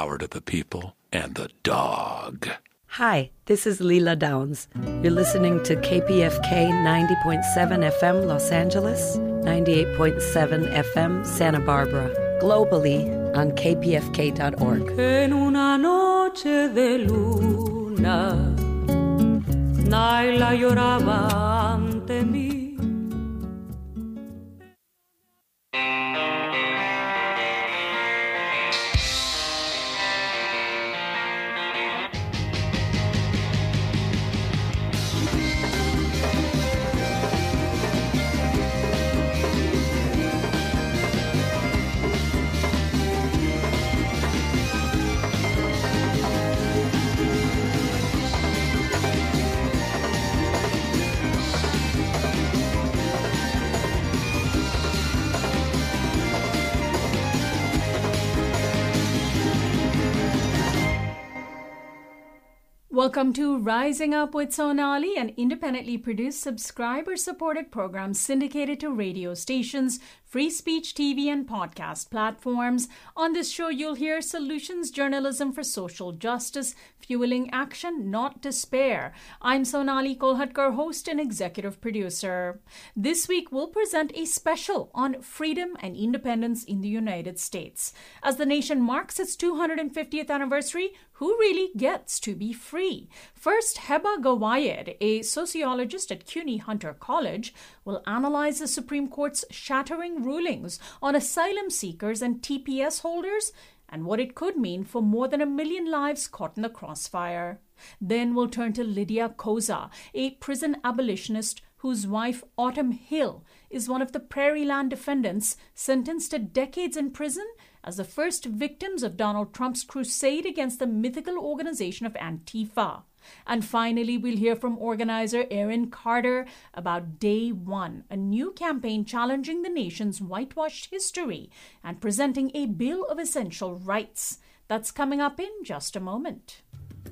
power to the people and the dog. Hi, this is Leela Downs. You're listening to KPFK 90.7 FM Los Angeles, 98.7 FM Santa Barbara, globally on kpfk.org. En una noche de luna, Naila lloraba ante mí. Welcome to Rising Up with Sonali, an independently produced, subscriber-supported program syndicated to radio stations, free speech TV, and podcast platforms. On this show, you'll hear solutions journalism for social justice, fueling action, not despair. I'm Sonali Kolhatkar, host and executive producer. This week, we'll present a special on freedom and independence in the United States. As the nation marks its 250th anniversary, who really gets to be free? First, Heba Gawayed, a sociologist at CUNY Hunter College, will analyze the Supreme Court's shattering rulings on asylum seekers and TPS holders and what it could mean for more than 1 million lives caught in the crossfire. Then we'll turn to Lydia Koza, a prison abolitionist whose wife, Autumn Hill, is one of the Prairie Land defendants sentenced to decades in prison as the first victims of Donald Trump's crusade against the mythical organization of Antifa. And finally, we'll hear from organizer Erin Carter about Day One, a new campaign challenging the nation's whitewashed history and presenting a Bill of Essential Rights. That's coming up in just a moment.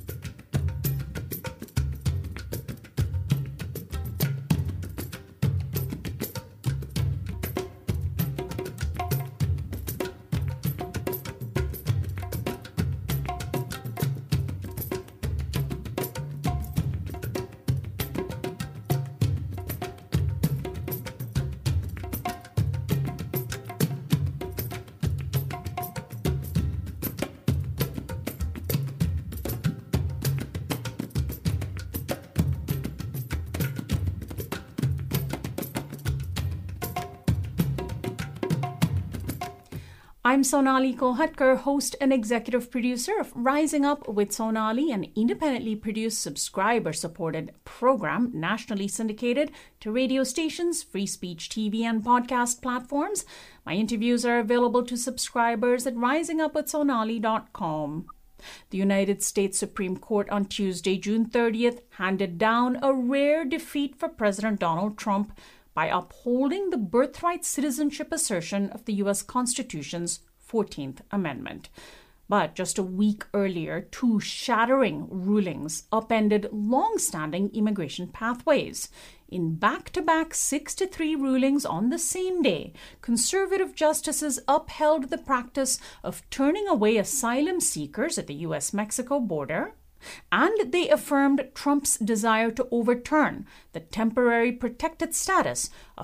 I'm Sonali Kolhatkar, host and executive producer of Rising Up with Sonali, an independently produced, subscriber-supported program nationally syndicated to radio stations, free speech TV, and podcast platforms. My interviews are available to subscribers at risingupwithsonali.com. The United States Supreme Court on Tuesday, June 30th, handed down a rare defeat for President Donald Trump by upholding the birthright citizenship assertion of the U.S. Constitution's 14th Amendment. But just a week earlier, two shattering rulings upended long-standing immigration pathways. In back-to-back 6-3 rulings on the same day, conservative justices upheld the practice of turning away asylum seekers at the U.S.-Mexico border, and they affirmed Trump's desire to overturn the temporary protected status of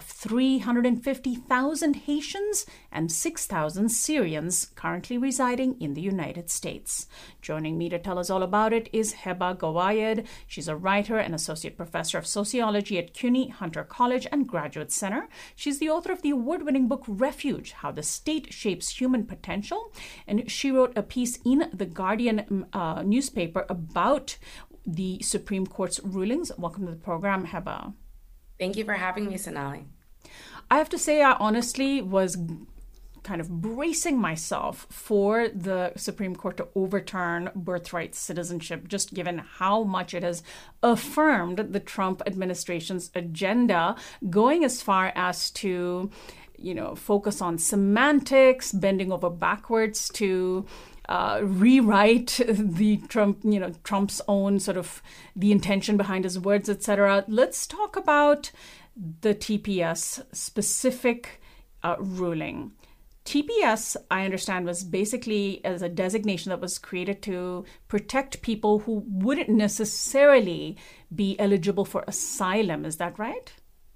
350,000 Haitians and 6,000 Syrians currently residing in the United States. Joining me to tell us all about it is Heba Gawayed. She's a writer and associate professor of sociology at CUNY Hunter College and Graduate Center. She's the author of the award-winning book Refuge: How the State Shapes Human Potential, and she wrote a piece in the Guardian newspaper about the Supreme Court's rulings. Welcome to the program, Heba. Thank you for having me, Sonali. I have to say, I honestly was kind of bracing myself for the Supreme Court to overturn birthright citizenship, just given how much it has affirmed the Trump administration's agenda, going as far as to, focus on semantics, bending over backwards to rewrite the Trump's own sort of the intention behind his words, etc. Let's talk about the TPS specific ruling. TPS, I understand, was basically as a designation that was created to protect people who wouldn't necessarily be eligible for asylum. Is that right?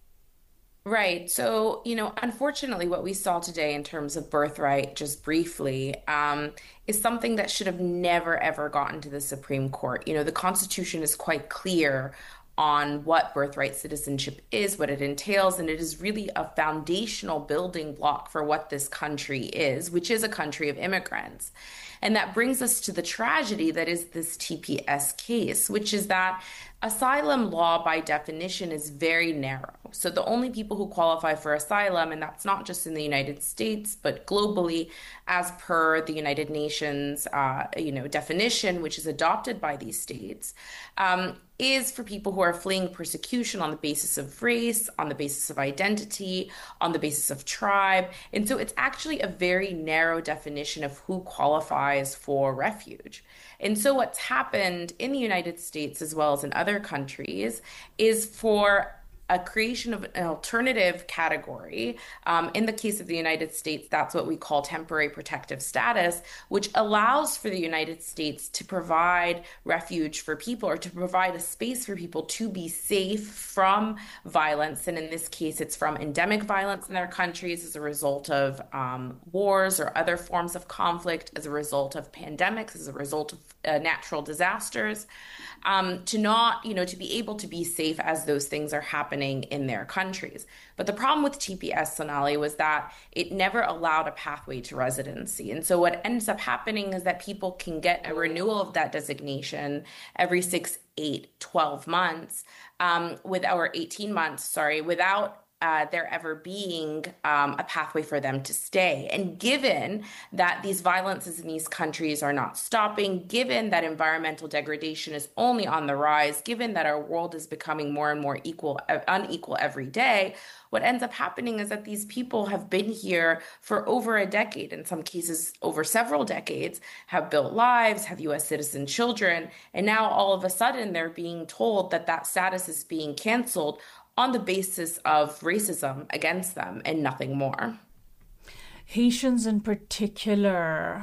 Right. So, unfortunately, what we saw today in terms of birthright, just briefly, is something that should have never, ever gotten to the Supreme Court. The Constitution is quite clear on what birthright citizenship is, what it entails, and it is really a foundational building block for what this country is, which is a country of immigrants. And that brings us to the tragedy that is this TPS case, which is that asylum law by definition is very narrow. So the only people who qualify for asylum, and that's not just in the United States, but globally, as per the United Nations, definition, which is adopted by these states, is for people who are fleeing persecution on the basis of race, on the basis of identity, on the basis of tribe. And so it's actually a very narrow definition of who qualifies for refuge. And so what's happened in the United States as well as in other countries is for a creation of an alternative category. In the case of the United States, that's what we call temporary protective status, which allows for the United States to provide refuge for people or to provide a space for people to be safe from violence. And in this case, it's from endemic violence in their countries as a result of wars or other forms of conflict, as a result of pandemics, as a result of natural disasters, to be able to be safe as those things are happening in their countries. But the problem with TPS, Sonali, was that it never allowed a pathway to residency. And so what ends up happening is that people can get a renewal of that designation every 6, 8, 12 months, or 18 months, without there ever being a pathway for them to stay. And given that these violences in these countries are not stopping, given that environmental degradation is only on the rise, given that our world is becoming more and more unequal every day, what ends up happening is that these people have been here for over a decade, in some cases over several decades, have built lives, have U.S. citizen children, and now all of a sudden they're being told that that status is being canceled on the basis of racism against them and nothing more. Haitians in particular,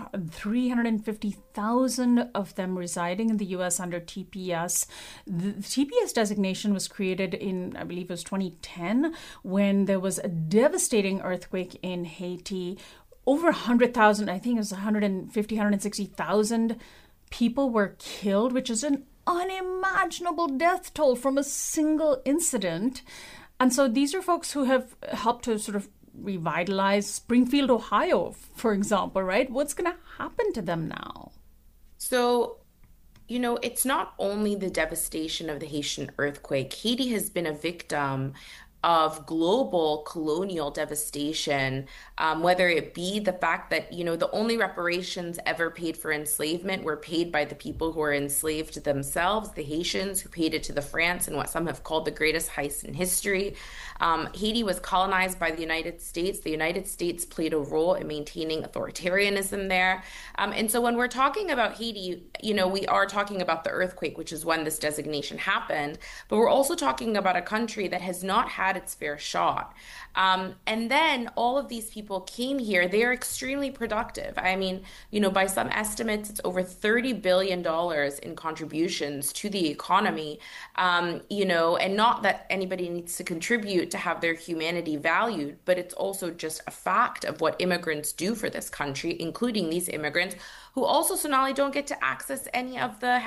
350,000 of them residing in the U.S. under TPS. The TPS designation was created in, I believe it was 2010, when there was a devastating earthquake in Haiti. Over 100,000, I think it was 150, 160,000 people were killed, which is an unimaginable death toll from a single incident. And so these are folks who have helped to sort of revitalize Springfield, Ohio, for example, right? What's going to happen to them now? So, it's not only the devastation of the Haitian earthquake. Haiti has been a victim of global colonial devastation, whether it be the fact that, the only reparations ever paid for enslavement were paid by the people who were enslaved themselves, the Haitians, who paid it to the France in what some have called the greatest heist in history. Haiti was colonized by the United States. The United States played a role in maintaining authoritarianism there. And so when we're talking about Haiti, we are talking about the earthquake, which is when this designation happened, but we're also talking about a country that has not had its fair shot. And then all of these people came here. They are extremely productive. I mean, by some estimates, it's over $30 billion in contributions to the economy, and not that anybody needs to contribute to have their humanity valued, but it's also just a fact of what immigrants do for this country, including these immigrants who also, Sonali, don't get to access any of the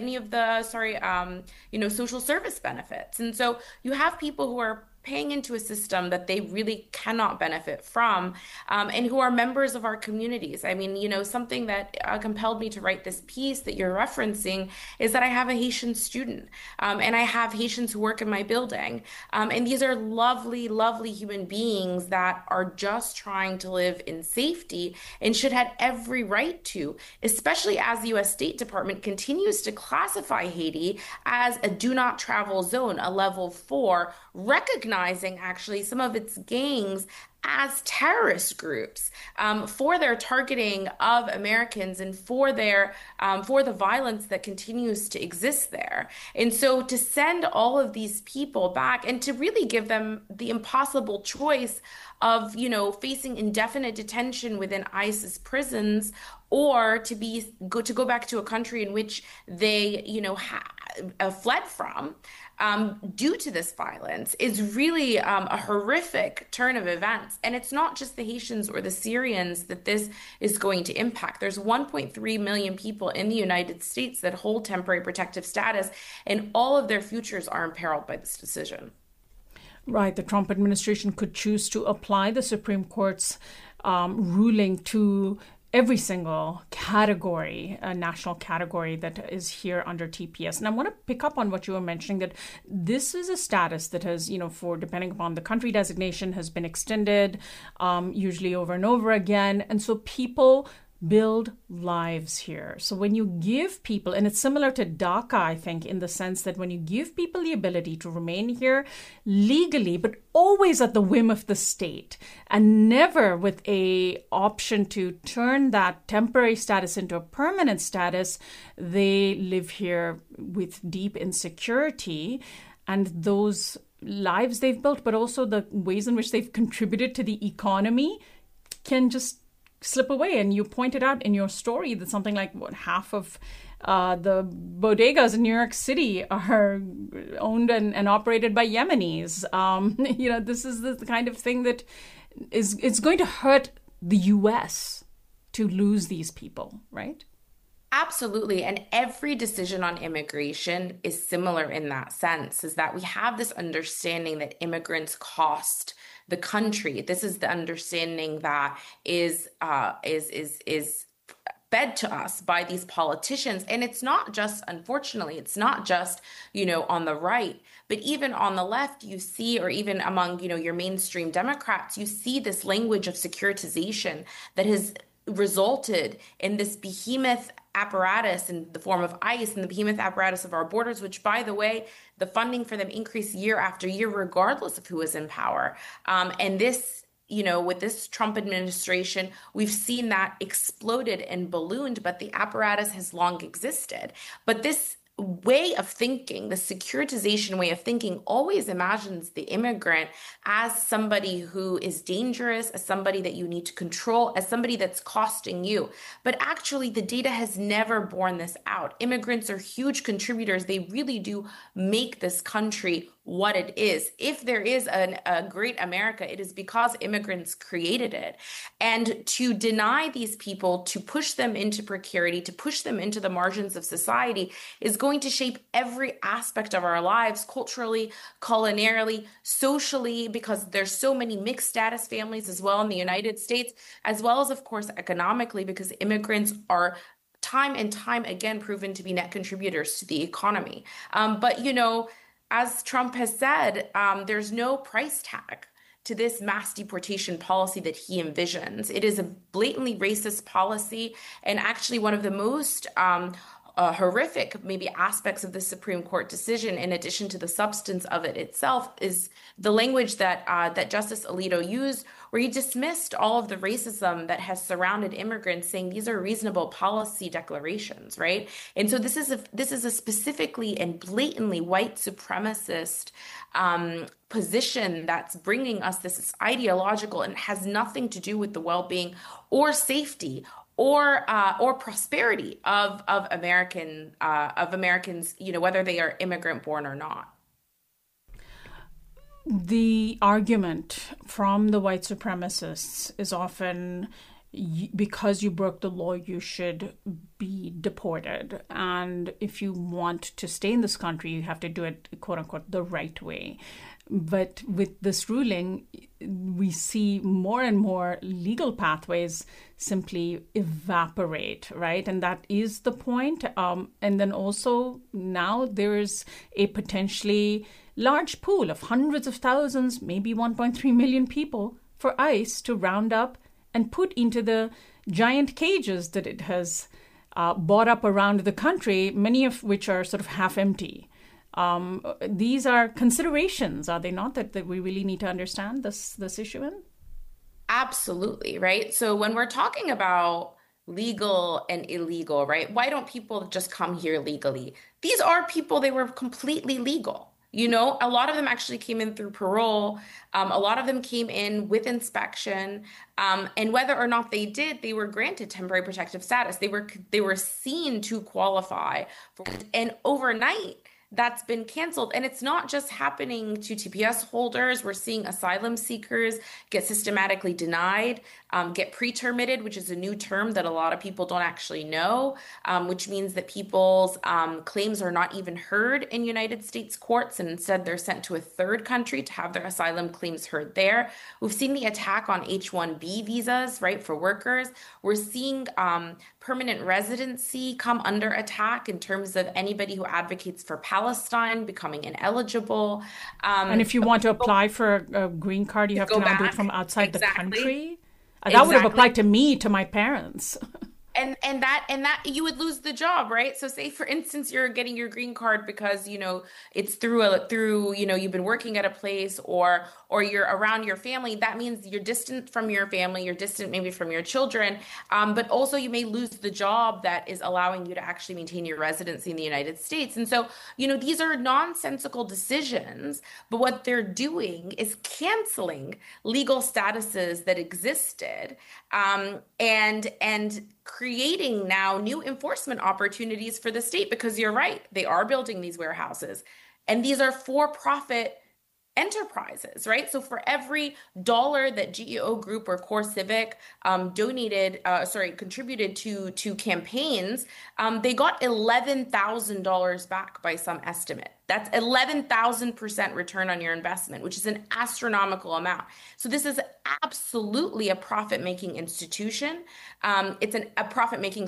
social service benefits. And so you have people who are paying into a system that they really cannot benefit from, and who are members of our communities. I mean, something that compelled me to write this piece that you're referencing is that I have a Haitian student, and I have Haitians who work in my building. And these are lovely, lovely human beings that are just trying to live in safety and should have every right to, especially as the U.S. State Department continues to classify Haiti as a do not travel zone, a level 4, recognizing actually some of its gangs as terrorist groups for their targeting of Americans and for their for the violence that continues to exist there. And so to send all of these people back and to really give them the impossible choice of, facing indefinite detention within ISIS prisons, or to go back to a country in which they, fled from due to this violence is really a horrific turn of events. And it's not just the Haitians or the Syrians that this is going to impact. There's 1.3 million people in the United States that hold temporary protective status, and all of their futures are imperiled by this decision. Right. The Trump administration could choose to apply the Supreme Court's ruling to every single category, national category that is here under TPS. And I want to pick up on what you were mentioning, that this is a status that has, for depending upon the country designation, has been extended, usually over and over again. And so people build lives here. So when you give people, and it's similar to DACA, I think, in the sense that when you give people the ability to remain here legally, but always at the whim of the state, and never with a option to turn that temporary status into a permanent status, they live here with deep insecurity. And those lives they've built, but also the ways in which they've contributed to the economy, can just slip away. And you pointed out in your story that something like half of the bodegas in New York City are owned and operated by Yemenis. This is the kind of thing that it's going to hurt the U.S. to lose these people, right? Absolutely. And every decision on immigration is similar in that sense, is that we have this understanding that immigrants cost the country. This is the understanding that is fed to us by these politicians. And it's not just, unfortunately, it's not just, on the right, but even on the left, you see, or even among, your mainstream Democrats, you see this language of securitization that has resulted in this behemoth apparatus in the form of ICE and the behemoth apparatus of our borders, which, by the way, the funding for them increased year after year, regardless of who is in power. And this, with this Trump administration, we've seen that exploded and ballooned, but the apparatus has long existed. But this way of thinking, the securitization way of thinking, always imagines the immigrant as somebody who is dangerous, as somebody that you need to control, as somebody that's costing you. But actually, the data has never borne this out. Immigrants are huge contributors. They really do make this country what it is. If there is a great America, it is because immigrants created it. And to deny these people, to push them into precarity, to push them into the margins of society, is going to shape every aspect of our lives, culturally, culinarily, socially, because there's so many mixed status families as well in the United States, as well as, of course, economically, because immigrants are time and time again proven to be net contributors to the economy. But as Trump has said, there's no price tag to this mass deportation policy that he envisions. It is a blatantly racist policy, and actually one of the most horrific maybe aspects of the Supreme Court decision, in addition to the substance of it itself, is the language that that Justice Alito used, where he dismissed all of the racism that has surrounded immigrants, saying these are reasonable policy declarations, right? And so this is a specifically and blatantly white supremacist position that's bringing us this ideological, and has nothing to do with the well-being or safety or prosperity of Americans, whether they are immigrant born or not. The argument from the white supremacists is often, because you broke the law, you should be deported. And if you want to stay in this country, you have to do it, quote unquote, the right way. But with this ruling, we see more and more legal pathways simply evaporate, right? And that is the point. And then also now there is a potentially large pool of hundreds of thousands, maybe 1.3 million people for ICE to round up and put into the giant cages that it has bought up around the country, many of which are sort of half empty. These are considerations, are they not, that we really need to understand this issue in? Absolutely, right? So when we're talking about legal and illegal, right? Why don't people just come here legally? These are people, they were completely legal. A lot of them actually came in through parole. A lot of them came in with inspection. And whether or not they did, they were granted temporary protective status. They were seen to qualify for, and overnight, that's been canceled. And it's not just happening to TPS holders. We're seeing asylum seekers get systematically denied, get pre-terminated, which is a new term that a lot of people don't actually know, which means that people's claims are not even heard in United States courts, and instead they're sent to a third country to have their asylum claims heard there. We've seen the attack on H-1B visas, right, for workers. We're seeing permanent residency come under attack in terms of anybody who advocates for Palestine becoming ineligible. And if you want to apply for a green card, you have to now do it from outside the country. That Exactly. would have applied to me, to my parents. And that you would lose the job, right? So say for instance you're getting your green card because it's through you've been working at a place or you're around your family. That means you're distant from your family, you're distant maybe from your children, but also you may lose the job that is allowing you to actually maintain your residency in the United States. And so these are nonsensical decisions, but what they're doing is canceling legal statuses that existed, and creating now new enforcement opportunities for the state, because you're right, they are building these warehouses and these are for-profit enterprises, right? So for every dollar that GEO Group or CoreCivic contributed to campaigns, they got $11,000 back by some estimate. That's 11,000% return on your investment, which is an astronomical amount. So this is absolutely a profit-making institution. It's a profit-making,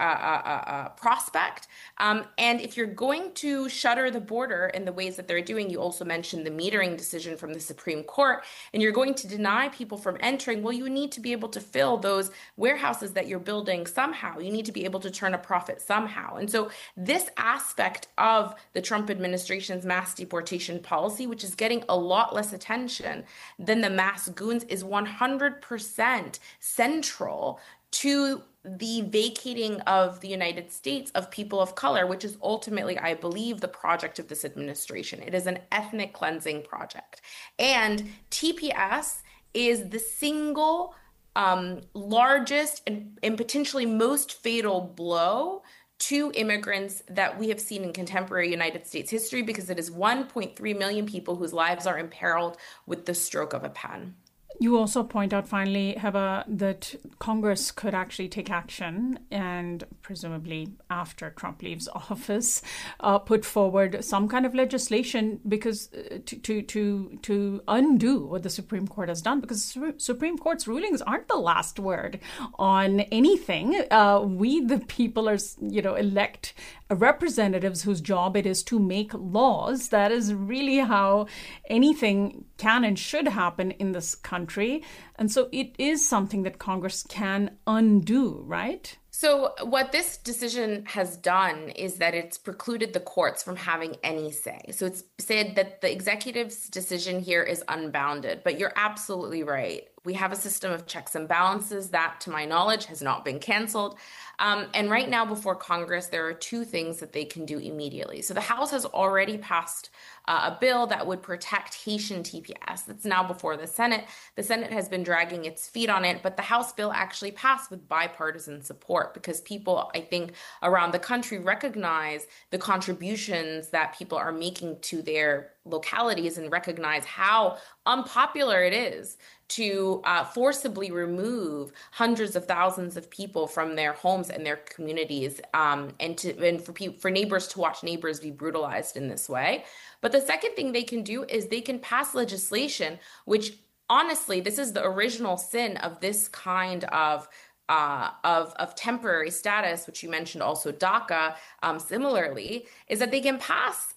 prospect. And if you're going to shutter the border in the ways that they're doing, you also mentioned the metering decision from the Supreme Court, and you're going to deny people from entering, well, you need to be able to fill those warehouses that you're building somehow. You need to be able to turn a profit somehow. And so this aspect of the Trump administration's mass deportation policy, which is getting a lot less attention than the mass goons, is 100% central to the vacating of the United States of people of color, which is ultimately, I believe, the project of this administration. It is an ethnic cleansing project. And TPS is the single largest and potentially most fatal blow to immigrants that we have seen in contemporary United States history, because it is 1.3 million people whose lives are imperiled with the stroke of a pen. You also point out, finally, Heba, that Congress could actually take action and presumably after Trump leaves office, put forward some kind of legislation because to undo what the Supreme Court has done, because Supreme Court's rulings aren't the last word on anything. We, the people, are elect representatives whose job it is to make laws. That is really how anything can and should happen in this country. And so it is something that Congress can undo, right? So what this decision has done is that it's precluded the courts from having any say. So it's said that the executive's decision here is unbounded, but you're absolutely right. We have a system of checks and balances that, to my knowledge, has not been canceled. And right now before Congress, there are two things that they can do immediately. So the House has already passed a bill that would protect Haitian TPS. That's now before the Senate. The Senate has been dragging its feet on it, but the House bill actually passed with bipartisan support because people, I think, around the country recognize the contributions that people are making to their localities and recognize how unpopular it is to forcibly remove hundreds of thousands of people from their homes and their communities, and for neighbors to watch neighbors be brutalized in this way. But the second thing they can do is they can pass legislation, which honestly, this is the original sin of this kind of of temporary status, which you mentioned also DACA, similarly, is that they can pass,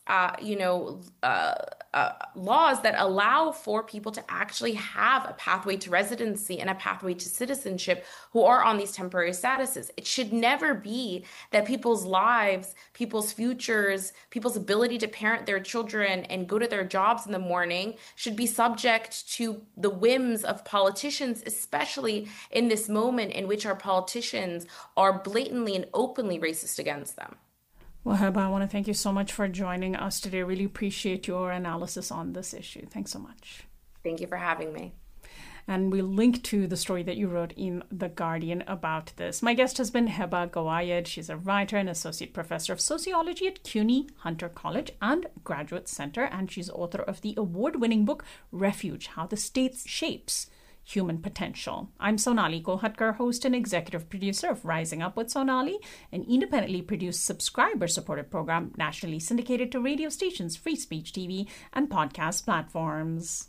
laws that allow for people to actually have a pathway to residency and a pathway to citizenship who are on these temporary statuses. It should never be that people's lives, people's futures, people's ability to parent their children and go to their jobs in the morning should be subject to the whims of politicians, especially in this moment in which our politicians are blatantly and openly racist against them. Well, Heba, I want to thank you so much for joining us today. Really appreciate your analysis on this issue. Thanks so much. Thank you for having me. And we'll link to the story that you wrote in The Guardian about this. My guest has been Heba Gawayed. She's a writer and associate professor of sociology at CUNY Hunter College and Graduate Center, and she's author of the award-winning book Refuge: How the State Shapes Human Potential. I'm Sonali Kolhatkar, host and executive producer of Rising Up with Sonali, an independently produced subscriber-supported program nationally syndicated to radio stations, free speech TV, and podcast platforms.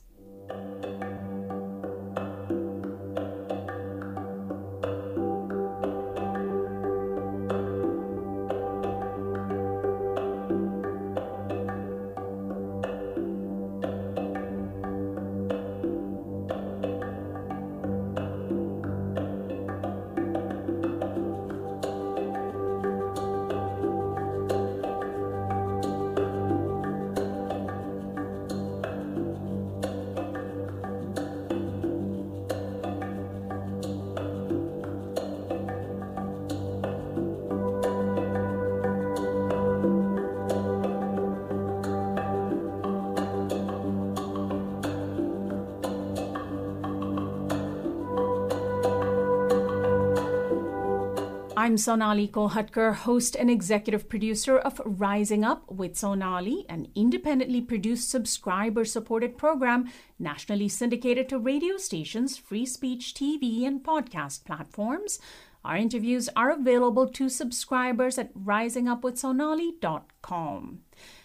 I'm Sonali Kolhatkar, host and executive producer of Rising Up with Sonali, an independently produced subscriber-supported program nationally syndicated to radio stations, free speech TV, and podcast platforms. Our interviews are available to subscribers at risingupwithsonali.com.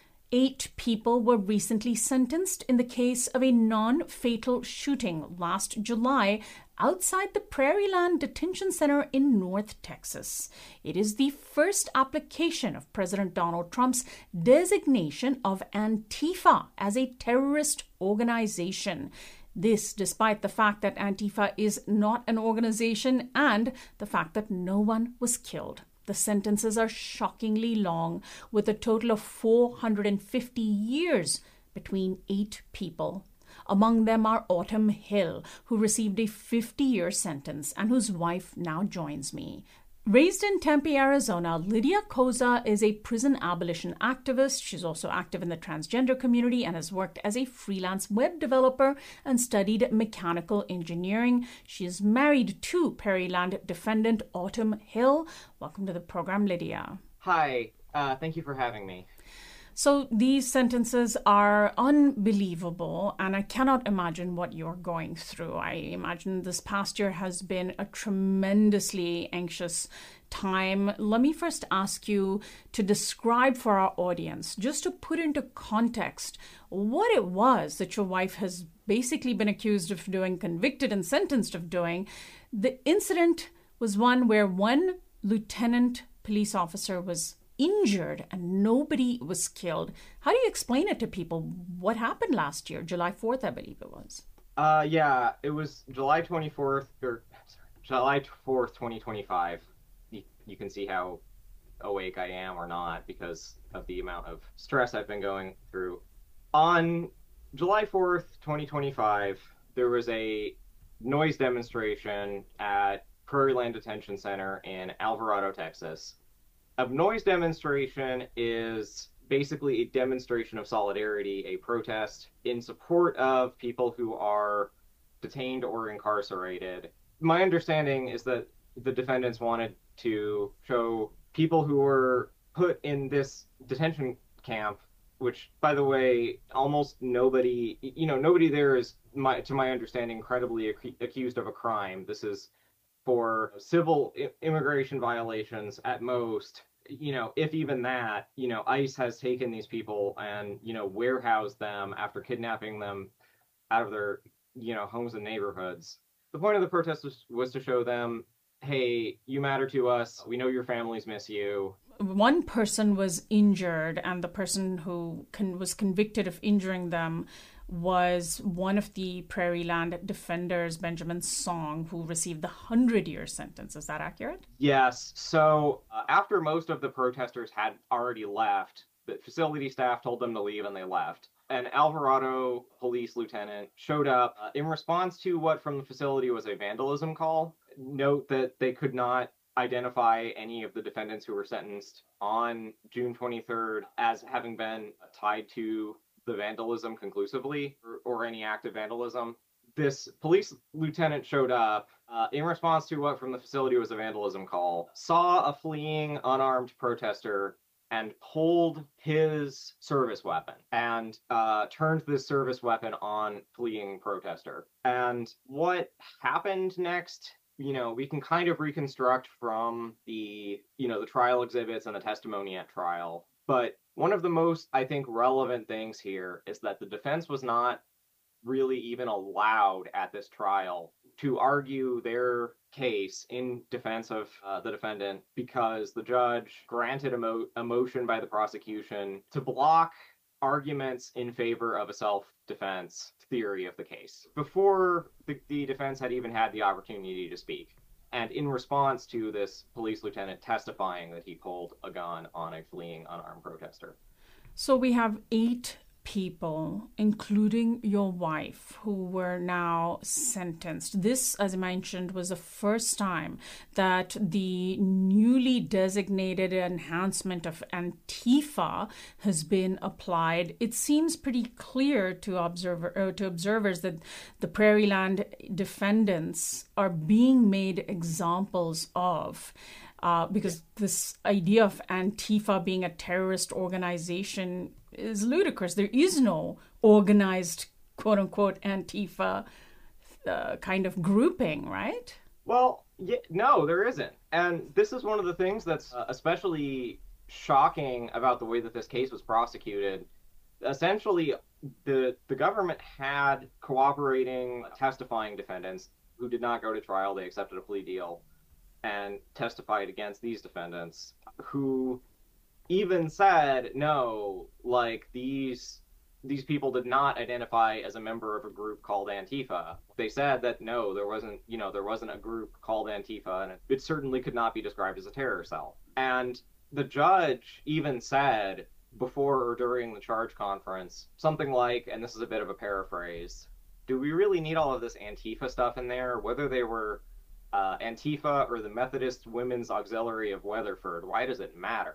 8 people were recently sentenced in the case of a non-fatal shooting last July outside the Prairieland Detention Center in North Texas. It is the first application of President Donald Trump's designation of Antifa as a terrorist organization. This despite the fact that Antifa is not an organization and the fact that no one was killed. The sentences are shockingly long, with a total of 450 years between 8 people. Among them are Autumn Hill, who received a 50-year sentence and whose wife now joins me. Raised in Tempe, Arizona, Lydia Koza is a prison abolition activist. She's also active in the transgender community and has worked as a freelance web developer and studied mechanical engineering. She is married to Prairieland defendant Autumn Hill. Welcome to the program, Lydia. Hi, thank you for having me. So these sentences are unbelievable, and I cannot imagine what you're going through. I imagine this past year has been a tremendously anxious time. Let me first ask you to describe for our audience, just to put into context, what it was that your wife has basically been accused of doing, convicted and sentenced of doing. The incident was one where one lieutenant police officer was injured and nobody was killed. How do you explain it to people? What happened last year? July 4th, I believe it was. Yeah, it was July 24th, July 4th, 2025. You can see how awake I am or not because of the amount of stress I've been going through. On July 4th, 2025, there was a noise demonstration at Prairieland Detention Center in Alvarado, Texas. A noise demonstration is basically a demonstration of solidarity, a protest in support of people who are detained or incarcerated. My understanding is that the defendants wanted to show people who were put in this detention camp, which, by the way, almost nobody there is, to my understanding, incredibly accused of a crime. This is for civil immigration violations at most. If even that, ICE has taken these people and, warehoused them after kidnapping them out of their, homes and neighborhoods. The point of the protest was to show them hey, you matter to us. We know your families miss you. One person was injured, and the person who was convicted of injuring them was one of the Prairie Land defenders, Benjamin Song, who received the 100-year sentence. Is that accurate? Yes. So after most of the protesters had already left, the facility staff told them to leave and they left. An Alvarado police lieutenant showed up in response to what from the facility was a vandalism call. Note that they could not identify any of the defendants who were sentenced on June 23rd as having been tied to the vandalism conclusively or any act of vandalism. This police lieutenant showed up in response to what from the facility was a vandalism call, saw a fleeing unarmed protester and pulled his service weapon and turned this service weapon on fleeing protester. And what happened next, we can kind of reconstruct from the trial exhibits and the testimony at trial. But one of the most, I think, relevant things here is that the defense was not really even allowed at this trial to argue their case in defense of the defendant because the judge granted a motion by the prosecution to block arguments in favor of a self-defense theory of the case before the defense had even had the opportunity to speak. And in response to this police lieutenant testifying that he pulled a gun on a fleeing unarmed protester. So we have 8 people, including your wife, who were now sentenced. This, as I mentioned, was the first time that the newly designated enhancement of Antifa has been applied. It seems pretty clear to observers that the Prairie Land defendants are being made examples of. Because this idea of Antifa being a terrorist organization is ludicrous. There is no organized, quote-unquote, Antifa kind of grouping, right? Well, no, there isn't. And this is one of the things that's especially shocking about the way that this case was prosecuted. Essentially, the government had cooperating, testifying defendants who did not go to trial. They accepted a plea deal and testified against these defendants who even said, no, like these people did not identify as a member of a group called Antifa. They said that no, there wasn't a group called Antifa, and it certainly could not be described as a terror cell. And the judge even said before or during the charge conference something like, and this is a bit of a paraphrase, do we really need all of this Antifa stuff in there? Whether they were Antifa or the Methodist Women's Auxiliary of Weatherford, why does it matter?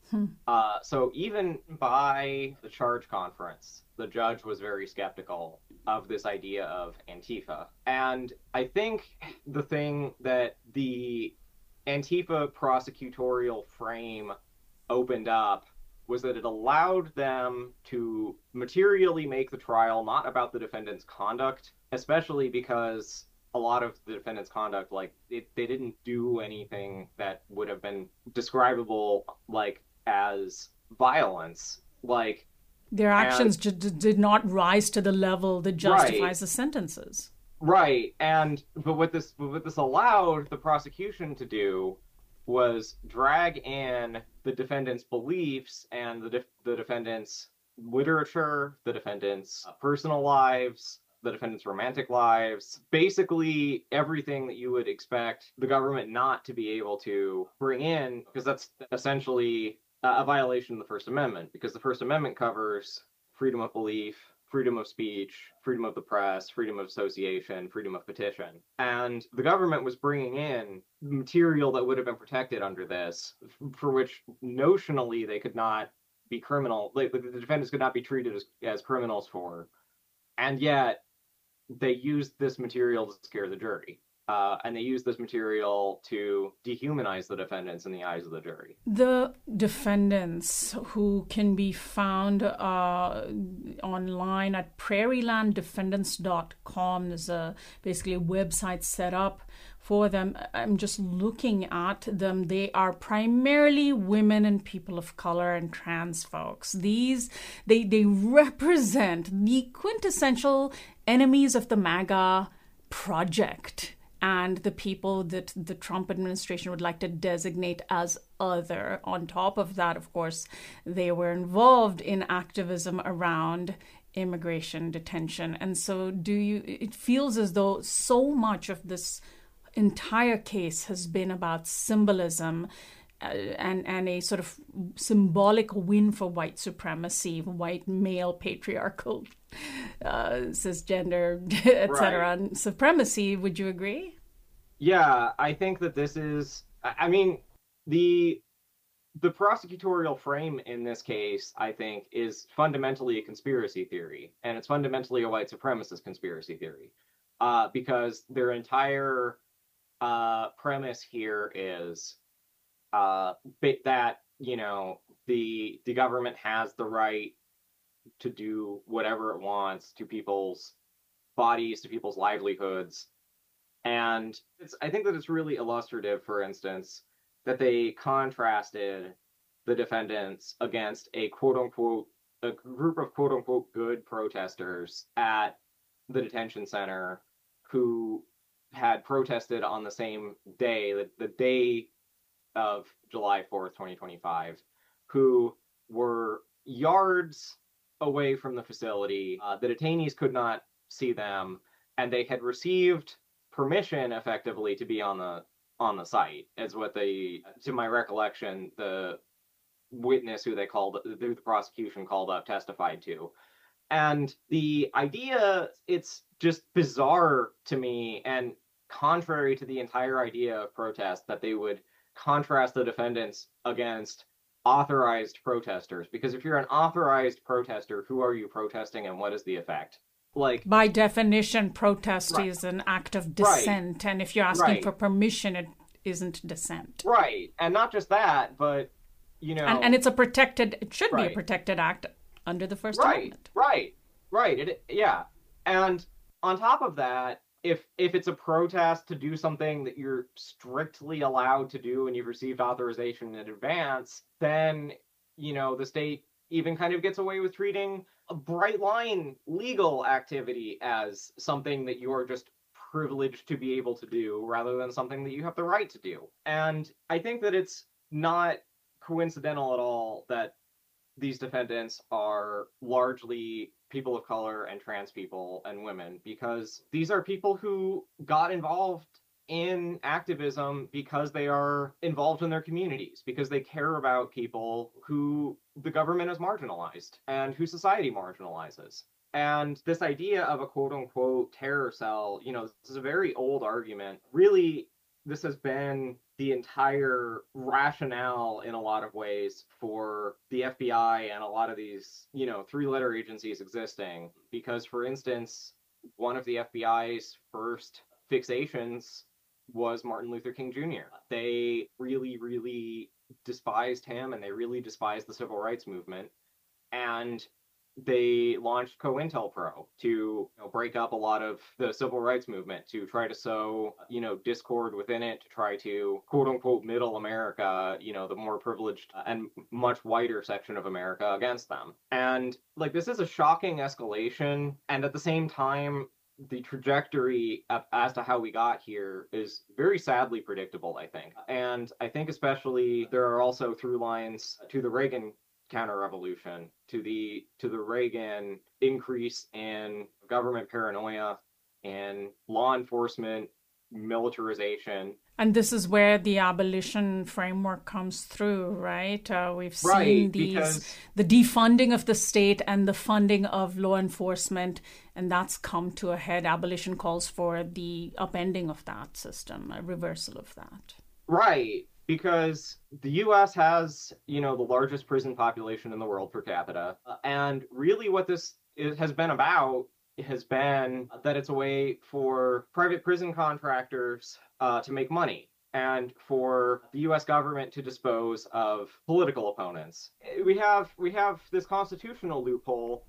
So even by the charge conference, the judge was very skeptical of this idea of Antifa. And I think the thing that the Antifa prosecutorial frame opened up was that it allowed them to materially make the trial not about the defendant's conduct, especially because a lot of the defendant's conduct, like they didn't do anything that would have been describable like as violence. Like their actions did not rise to the level that justifies the sentences. Right. But what this allowed the prosecution to do was drag in the defendant's beliefs and the defendant's literature, the defendant's personal lives, the defendant's romantic lives, basically everything that you would expect the government not to be able to bring in, because that's essentially a violation of the First Amendment, because the First Amendment covers freedom of belief, freedom of speech, freedom of the press, freedom of association, freedom of petition. And the government was bringing in material that would have been protected under this, for which notionally they could not be criminal, like the defendants could not be treated as criminals for. And yet they used this material to scare the jury. And they used this material to dehumanize the defendants in the eyes of the jury. The defendants, who can be found online at prairielanddefendants.com, there's basically a website set up for them. I'm just looking at them. They are primarily women and people of color and trans folks. They represent the quintessential enemies of the MAGA project. and the people that the Trump administration would like to designate as other. On top of that, of course, they were involved in activism around immigration detention. And so it feels as though so much of this entire case has been about symbolism and a sort of symbolic win for white supremacy, white male patriarchal, cisgender, etc. Right. Supremacy. Would you agree? Yeah, I think that this is, I mean, the prosecutorial frame in this case, I think, is fundamentally a conspiracy theory, and it's fundamentally a white supremacist conspiracy theory, because their entire premise here is that, you know, the government has the right to do whatever it wants to people's bodies, to people's livelihoods. And I think that it's really illustrative, for instance, that they contrasted the defendants against a group of quote unquote good protesters at the detention center who had protested on the same day, the day of July 4th, 2025, who were yards away from the facility. The detainees could not see them, and they had received permission effectively to be on the site, as what to my recollection, the witness who the prosecution called up testified to. And the idea, it's just bizarre to me and contrary to the entire idea of protest that they would contrast the defendants against authorized protesters. Because if you're an authorized protester, who are you protesting and what is the effect? Like, by definition, protest right. is an act of dissent, right. And if you're asking right. for permission, it isn't dissent. Right, and not just that, but, you know... And it should be a protected act under the First Amendment. Right. Yeah. And on top of that, if it's a protest to do something that you're strictly allowed to do and you've received authorization in advance, then, you know, the state even kind of gets away with treating a bright line legal activity as something that you are just privileged to be able to do rather than something that you have the right to do. And I think that it's not coincidental at all that these defendants are largely people of color and trans people and women, because these are people who got involved in activism because they are involved in their communities, because they care about people who the government has marginalized and who society marginalizes. And this idea of a quote-unquote terror cell, you know, this is a very old argument. Really, this has been the entire rationale in a lot of ways for the FBI and a lot of these, you know, three-letter agencies existing. Because, for instance, one of the FBI's first fixations was Martin Luther King Jr. They really, really despised him, and they really despised the civil rights movement. And they launched COINTELPRO to break up a lot of the civil rights movement, to try to sow, discord within it, to try to quote unquote middle America, the more privileged and much whiter section of America against them. And this is a shocking escalation. And at the same time, the trajectory as to how we got here is very sadly predictable, I think. And I think especially there are also through lines to the Reagan counter-revolution, to the Reagan increase in government paranoia and law enforcement militarization. And this is where the abolition framework comes through, right? We've seen the defunding of the state and the funding of law enforcement, and that's come to a head. Abolition calls for the upending of that system, a reversal of that. Right. Because the U.S. has, the largest prison population in the world per capita. And really what this has been about has been that it's a way for private prison contractors to make money and for the U.S. government to dispose of political opponents. We have this constitutional loophole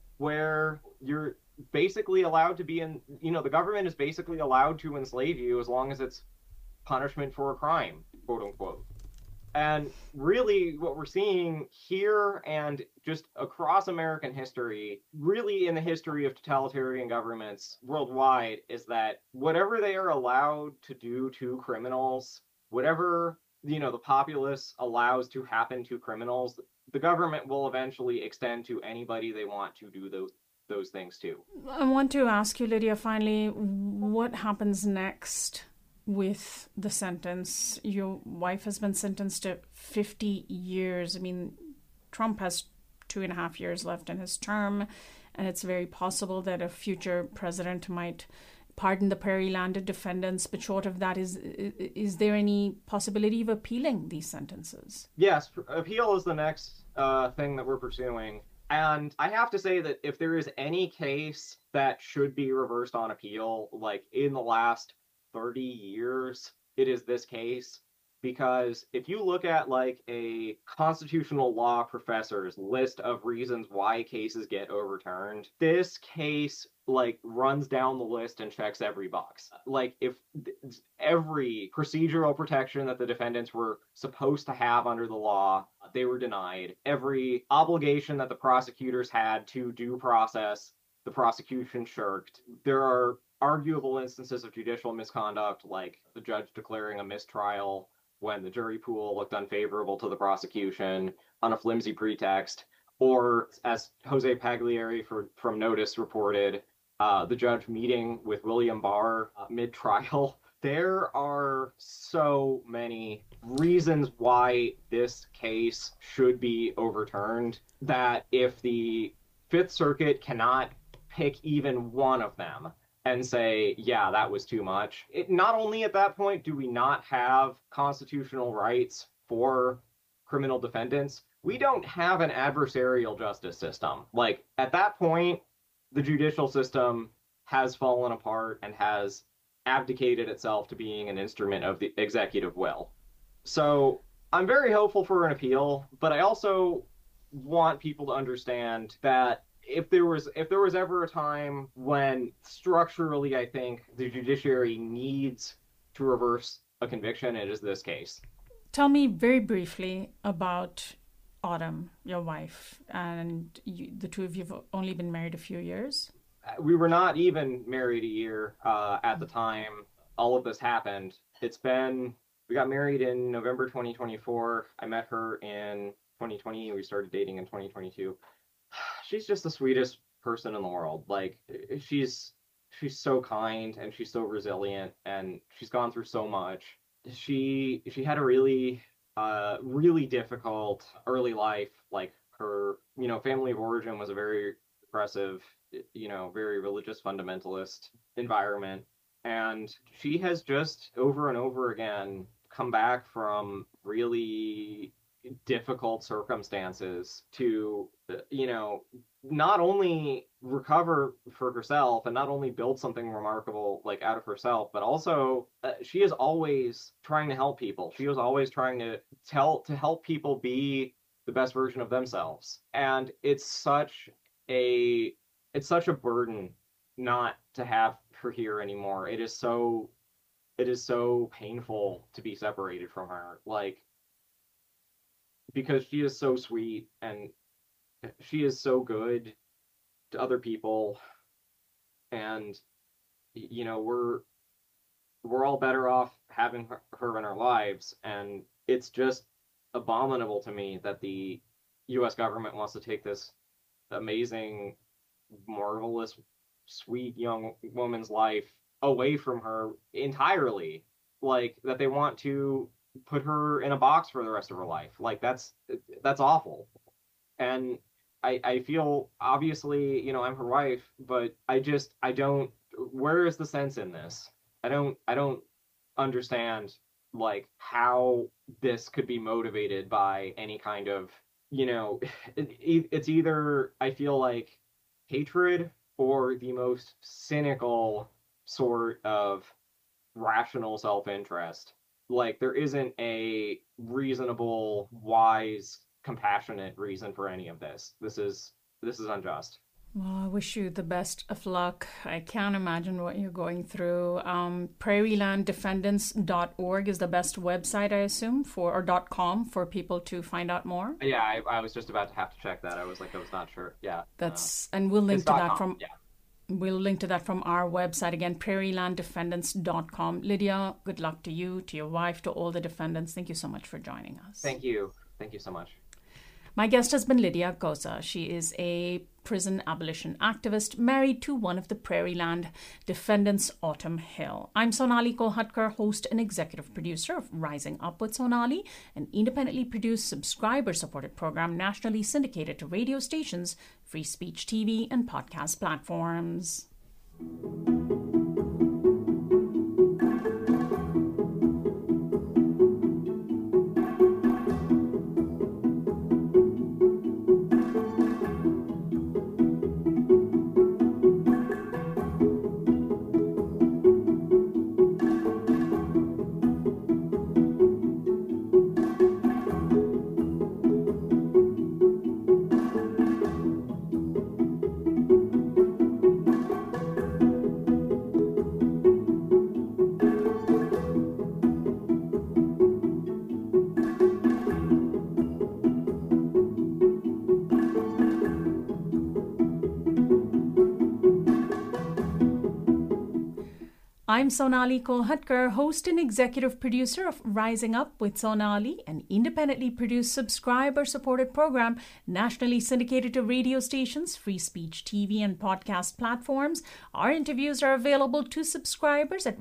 where you're basically allowed to be in, the government is basically allowed to enslave you as long as it's punishment for a crime, quote unquote. And really, what we're seeing here and just across American history, really in the history of totalitarian governments worldwide, is that whatever they are allowed to do to criminals, whatever the populace allows to happen to criminals, the government will eventually extend to anybody they want to do those things to. I want to ask you, Lydia, finally, what happens next with the sentence? Your wife has been sentenced to 50 years. I mean, Trump has 2.5 years left in his term, and it's very possible that a future president might pardon the Prairie Landed defendants. But short of that, is there any possibility of appealing these sentences? Yes, appeal is the next thing that we're pursuing. And I have to say that if there is any case that should be reversed on appeal, like in the last 30 years, it is this case. Because if you look at like a constitutional law professor's list of reasons why cases get overturned, this case like runs down the list and checks every box. Like if every procedural protection that the defendants were supposed to have under the law, they were denied. Every obligation that the prosecutors had to due process, the prosecution shirked. There are arguable instances of judicial misconduct, like the judge declaring a mistrial when the jury pool looked unfavorable to the prosecution on a flimsy pretext, or as Jose Pagliari from Notice reported, the judge meeting with William Barr mid-trial. There are so many reasons why this case should be overturned that if the Fifth Circuit cannot pick even one of them and say, yeah, that was too much. Not only at that point do we not have constitutional rights for criminal defendants, we don't have an adversarial justice system. Like, at that point, the judicial system has fallen apart and has abdicated itself to being an instrument of the executive will. So I'm very hopeful for an appeal, but I also want people to understand that if there was ever a time when structurally I think the judiciary needs to reverse a conviction, it is this case. Tell me very briefly about Autumn, your wife, and the two of you have only been married a few years. We were not even married a year at the time all of this happened. We got married in November 2024. I met her in 2020. We started dating in 2022. She's just the sweetest person in the world. Like, she's so kind and she's so resilient and she's gone through so much. She had a really difficult early life. Like, her family of origin was a very oppressive, very religious fundamentalist environment, and she has just over and over again come back from really difficult circumstances to not only recover for herself and not only build something remarkable like out of herself, but also she is always trying to help people. She was always trying to help people be the best version of themselves. And it's such a burden not to have her here anymore. It is so painful to be separated from her. Like, because she is so sweet and she is so good to other people, and we're all better off having her in our lives. And it's just abominable to me that the US government wants to take this amazing, marvelous, sweet young woman's life away from her entirely. Like, that they want to put her in a box for the rest of her life. Like, that's awful. And I feel, obviously, I'm her wife, but I don't, where is the sense in this? I don't understand, like, how this could be motivated by any kind of, it's either, I feel like, hatred or the most cynical sort of rational self-interest. Like, there isn't a reasonable, wise, compassionate reason for any of this. This is unjust. Well, I wish you the best of luck. I can't imagine what you're going through. PrairielandDefendants.org is the best website, I assume, or .com for people to find out more. Yeah, I was just about to have to check that. I was not sure. Yeah. And we'll link to that .com. Yeah. We'll link to that from our website again, PrairielandDefendants.com. Lydia, good luck to you, to your wife, to all the defendants. Thank you so much for joining us. Thank you. Thank you so much. My guest has been Lydia Goza. She is a prison abolition activist married to one of the Prairieland defendants, Autumn Hill. I'm Sonali Kolhatkar, host and executive producer of Rising Up with Sonali, an independently produced, subscriber-supported program nationally syndicated to radio stations, free speech TV, and podcast platforms. I'm Sonali Kolhatkar, host and executive producer of Rising Up with Sonali, an independently produced, subscriber-supported program nationally syndicated to radio stations, free speech TV, and podcast platforms. Our interviews are available to subscribers at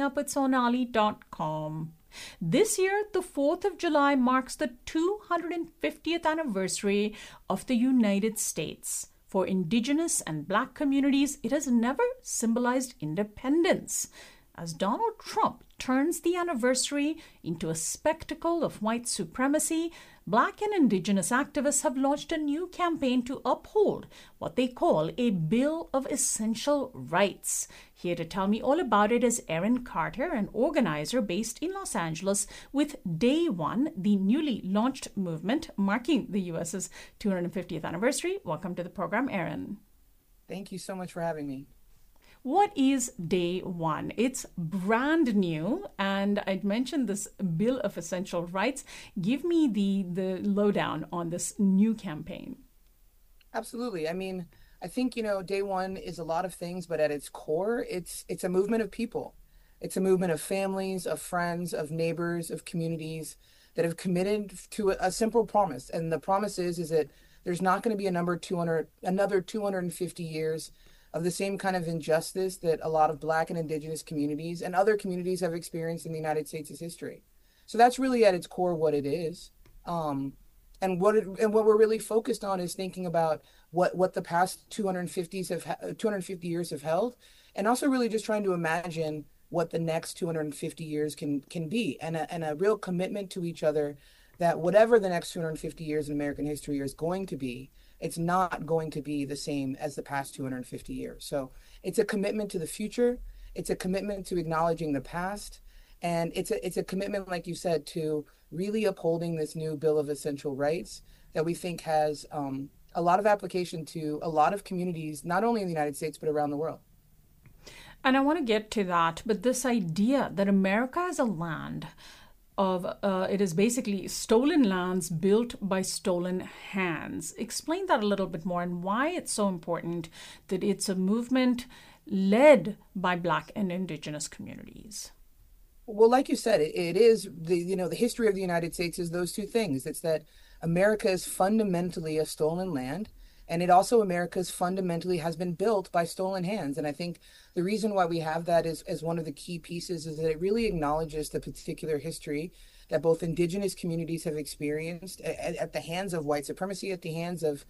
risingupwithsonali.com. This year, the 4th of July marks the 250th anniversary of the United States. For Indigenous and Black communities, it has never symbolized independence. As Donald Trump turns the anniversary into a spectacle of white supremacy, Black and Indigenous activists have launched a new campaign to uphold what they call a Bill of Essential Rights. Here to tell me all about it is Erin Carter, an organizer based in Los Angeles with Day One, the newly launched movement marking the U.S.'s 250th anniversary. Welcome to the program, Erin. Thank you so much for having me. What is Day One? It's brand new, and I'd mentioned this Bill of Essential Rights. Give me the lowdown on this new campaign. Absolutely. I mean, I think, Day One is a lot of things, but at its core, it's a movement of people. It's a movement of families, of friends, of neighbors, of communities that have committed to a simple promise. And the promise is that there's not going to be another 250 years of the same kind of injustice that a lot of Black and Indigenous communities and other communities have experienced in the United States' history. So that's really at its core what it is. And what we're really focused on is thinking about what the past 250 years have held, and also really just trying to imagine what the next 250 years can be, and a real commitment to each other that whatever the next 250 years in American history is going to be, it's not going to be the same as the past 250 years. So it's a commitment to the future. It's a commitment to acknowledging the past. And it's a commitment, like you said, to really upholding this new Bill of Essential Rights that we think has a lot of application to a lot of communities, not only in the United States, but around the world. And I want to get to that, but this idea that America is a land of it is basically stolen lands built by stolen hands. Explain that a little bit more and why it's so important that it's a movement led by Black and Indigenous communities. Well, like you said, it is the history of the United States is those two things. It's that America is fundamentally a stolen land, and it also America's fundamentally has been built by stolen hands. And I think the reason why we have that as one of the key pieces is that it really acknowledges the particular history that both Indigenous communities have experienced at the hands of white supremacy, at the hands of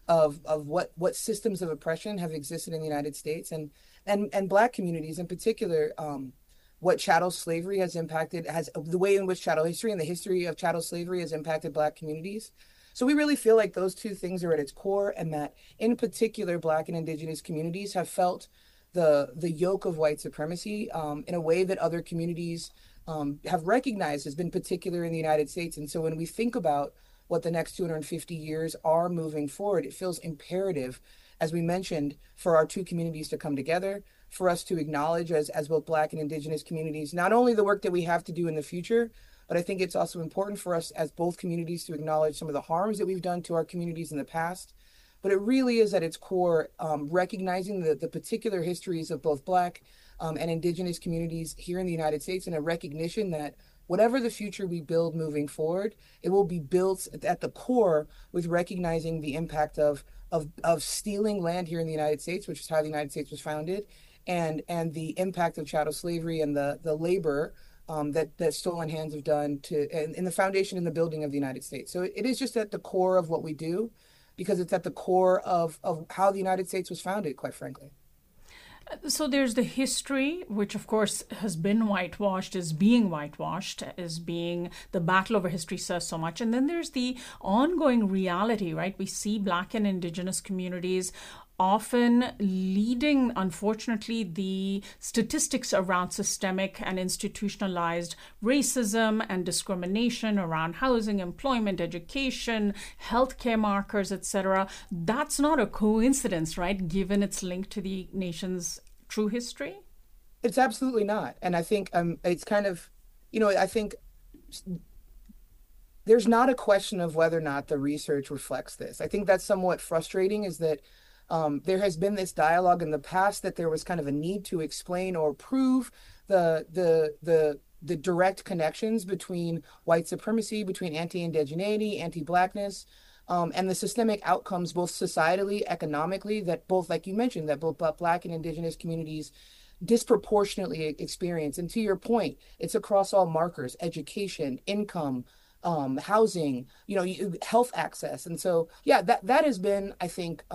what systems of oppression have existed in the United States, and Black communities in particular. What chattel slavery has impacted, the way in which chattel history and the history of chattel slavery has impacted Black communities. So we really feel like those two things are at its core, and that in particular, Black and Indigenous communities have felt the yoke of white supremacy in a way that other communities have recognized has been particular in the United States. And so when we think about what the next 250 years are moving forward, it feels imperative as we mentioned, for our two communities to come together, for us to acknowledge as both Black and Indigenous communities, not only the work that we have to do in the future, but I think it's also important for us as both communities to acknowledge some of the harms that we've done to our communities in the past. But it really is at its core recognizing the particular histories of both Black and Indigenous communities here in the United States, and a recognition that whatever the future we build moving forward, it will be built at the core with recognizing the impact of stealing land here in the United States, which is how the United States was founded, and the impact of chattel slavery and the labor that stolen hands have done in the foundation and the building of the United States. So it is just at the core of what we do, because it's at the core of how the United States was founded, quite frankly. So there's the history, which of course has been whitewashed, is being whitewashed, is being the battle over history says so much. And then there's the ongoing reality, right? We see Black and Indigenous communities often leading, unfortunately, the statistics around systemic and institutionalized racism and discrimination around housing, employment, education, healthcare markers, etc. That's not a coincidence, right, given its link to the nation's true history? It's absolutely not. And I think it's kind of, I think there's not a question of whether or not the research reflects this. I think that's somewhat frustrating, is that there has been this dialogue in the past that there was kind of a need to explain or prove the direct connections between white supremacy, between anti-indigeneity, anti-Blackness, and the systemic outcomes, both societally, economically, that both, like you mentioned, that both Black and Indigenous communities disproportionately experience. And to your point, it's across all markers: education, income, housing, health access. And so, yeah, that has been, I think,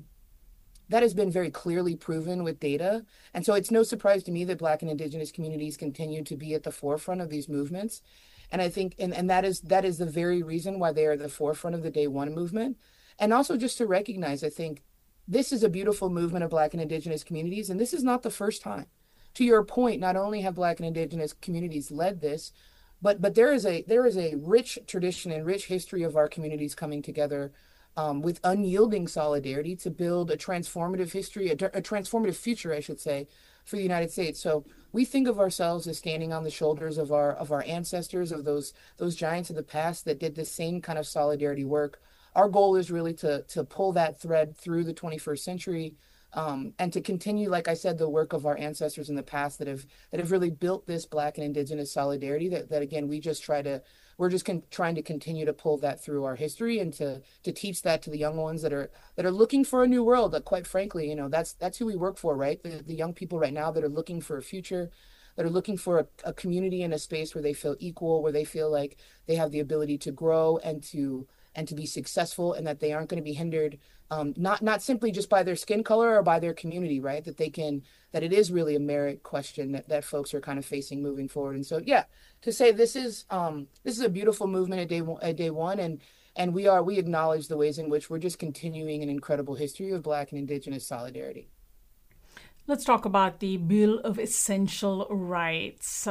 that has been very clearly proven with data. And so it's no surprise to me that Black and Indigenous communities continue to be at the forefront of these movements. And I think, and that is the very reason why they are the forefront of the Day One movement. And also just to recognize, I think this is a beautiful movement of Black and Indigenous communities, and this is not the first time. To your point, not only have Black and Indigenous communities led this, but there is a rich tradition and rich history of our communities coming together with unyielding solidarity to build a transformative history, a transformative future, I should say, for the United States. So we think of ourselves as standing on the shoulders of our ancestors, of those giants of the past that did the same kind of solidarity work. Our goal is really to pull that thread through the 21st century, and to continue, like I said, the work of our ancestors in the past that have really built this Black and Indigenous solidarity. That again, we're just trying to continue to pull that through our history, and to teach that to the young ones that are looking for a new world. That, quite frankly, that's who we work for, right? The young people right now that are looking for a future, that are looking for a community and a space where they feel equal, where they feel like they have the ability to grow and to be successful, and that they aren't going to be hindered, not simply just by their skin color or by their community, right? That it is really a merit question that folks are kind of facing moving forward. And so, yeah, to say this is a beautiful movement at day one, and we acknowledge the ways in which we're just continuing an incredible history of Black and Indigenous solidarity. Let's talk about the Bill of Essential Rights.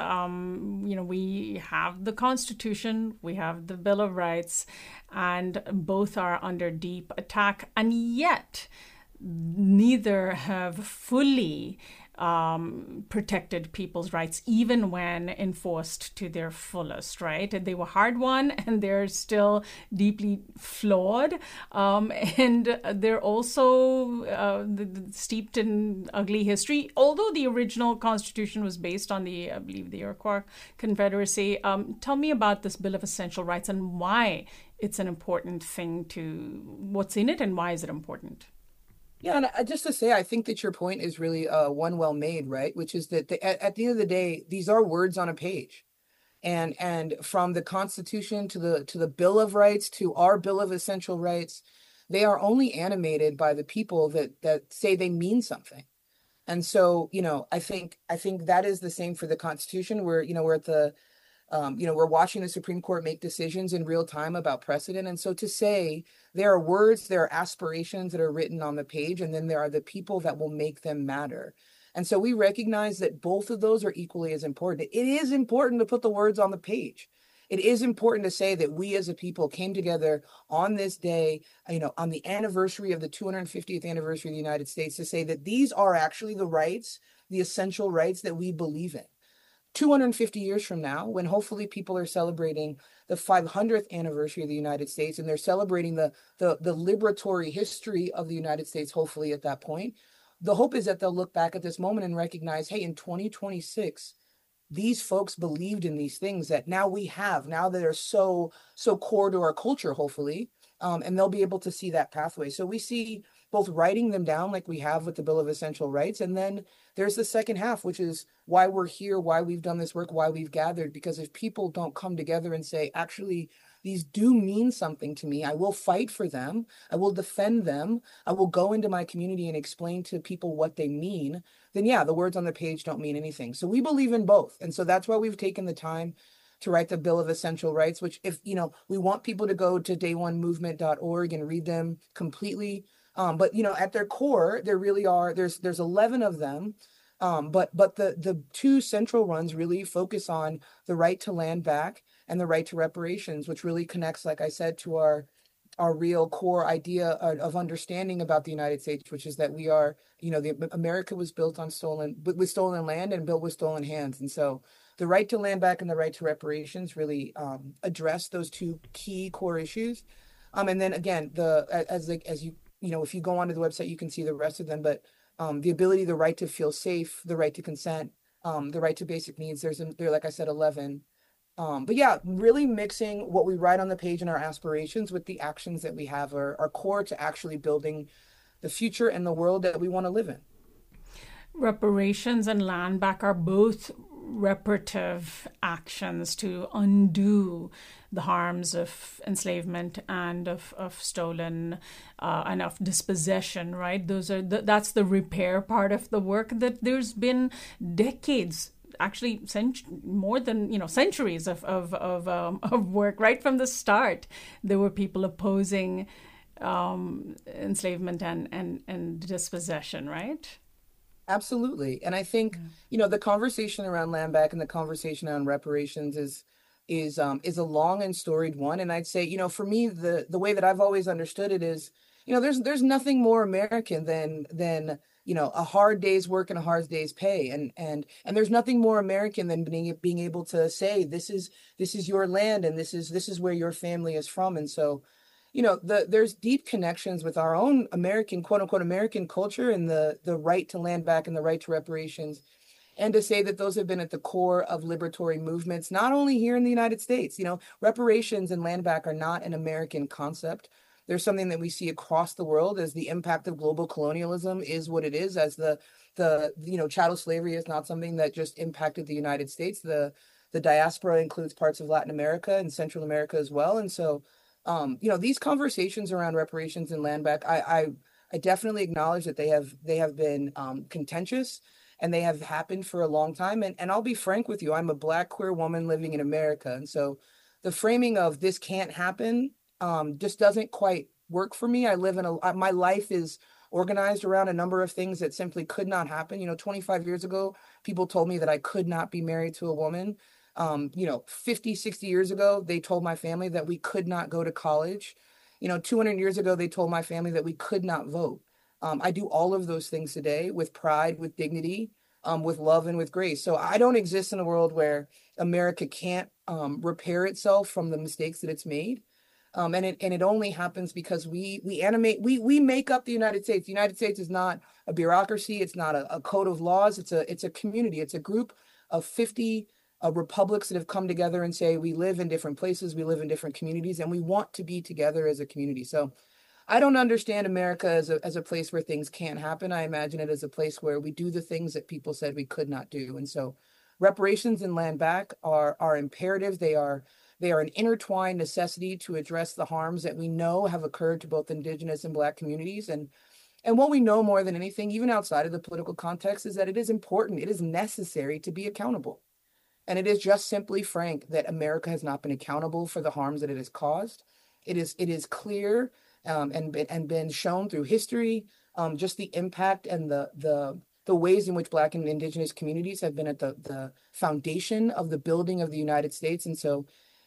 We have the Constitution, we have the Bill of Rights, and both are under deep attack. And yet, neither have fully protected people's rights, even when enforced to their fullest, right? They were hard won, and they're still deeply flawed. And they're also steeped in ugly history. Although the original Constitution was based on I believe, the Iroquois Confederacy. Tell me about this Bill of Essential Rights and why it's an important thing what's in it, and why is it important? Yeah, and just to say, I think that your point is really one well made, right? Which is that at the end of the day, these are words on a page, and from the Constitution to the Bill of Rights to our Bill of Essential Rights, they are only animated by the people that say they mean something. And so, I think that is the same for the Constitution. We're at the we're watching the Supreme Court make decisions in real time about precedent. And so to say there are words, there are aspirations that are written on the page, and then there are the people that will make them matter. And so we recognize that both of those are equally as important. It is important to put the words on the page. it is important to say that we as a people came together on this day, on the anniversary of the 250th anniversary of the United States, to say that these are actually the rights, the essential rights that we believe in. 250 years from now, when hopefully people are celebrating the 500th anniversary of the United States, and they're celebrating the liberatory history of the United States, hopefully at that point, the hope is that they'll look back at this moment and recognize, hey, in 2026, these folks believed in these things that now that are so core to our culture, hopefully, and they'll be able to see that pathway. So we see both writing them down like we have with the Bill of Essential Rights, and then there's the second half, which is why we're here, why we've done this work, why we've gathered. Because if people don't come together and say, actually, these do mean something to me, I will fight for them, I will defend them, I will go into my community and explain to people what they mean, then yeah, the words on the page don't mean anything. So we believe in both. And so that's why we've taken the time to write the Bill of Essential Rights, which we want people to go to day1movement.org and read them completely. But at their core, there really are, there's 11 of them. But the two central ones really focus on the right to land back and the right to reparations, which really connects, like I said, to our real core idea of understanding about the United States, which is that we are, America was built on stolen land and built with stolen hands. And so the right to land back and the right to reparations really address those two key core issues. And then again, if you go onto the website, you can see the rest of them, but the ability, the right to feel safe, the right to consent, the right to basic needs, there, like I said, 11. But yeah, really mixing what we write on the page and our aspirations with the actions that we have are core to actually building the future and the world that we want to live in. Reparations and land back are both reparative actions to undo the harms of enslavement and of stolen and of dispossession, right? That's the repair part of the work that there's been decades, actually more than centuries of work. Right from the start, there were people opposing enslavement and dispossession, right? Absolutely. And I think, the conversation around land back and the conversation around reparations is a long and storied one. And I'd say, for me, the way that I've always understood it is, there's nothing more American than a hard day's work and a hard day's pay. And there's nothing more American than being able to say, this is your land and this is where your family is from. And so, there's deep connections with our own American, quote unquote, American culture and the right to land back and the right to reparations. And to say that those have been at the core of liberatory movements, not only here in the United States. Reparations and land back are not an American concept. There's something that we see across the world as the impact of global colonialism is what it is, as the chattel slavery is not something that just impacted the United States. The diaspora includes parts of Latin America and Central America as well. And so, these conversations around reparations and land back, I definitely acknowledge that they have been contentious and they have happened for a long time. And I'll be frank with you, I'm a Black queer woman living in America. And so the framing of this can't happen just doesn't quite work for me. My life is organized around a number of things that simply could not happen. 25 years ago, people told me that I could not be married to a woman. 50, 60 years ago, they told my family that we could not go to college. 200 years ago, they told my family that we could not vote. I do all of those things today with pride, with dignity, with love, and with grace. So I don't exist in a world where America can't repair itself from the mistakes that it's made. And it only happens because we make up the United States. The United States is not a bureaucracy. It's not a code of laws. It's a community. It's a group of 50 republics that have come together and say, we live in different places, we live in different communities, and we want to be together as a community. So I don't understand America as a place where things can't happen. I imagine it as a place where we do the things that people said we could not do. And so reparations and land back are imperative. They are an intertwined necessity to address the harms that we know have occurred to both Indigenous and Black communities. And what we know more than anything, even outside of the political context, is that it is important, it is necessary to be accountable. And it is just simply frank that America has not been accountable for the harms that it has caused. It is clear and been shown through history, just the impact and the ways in which Black and Indigenous communities have been at the foundation of the building of the United States. And so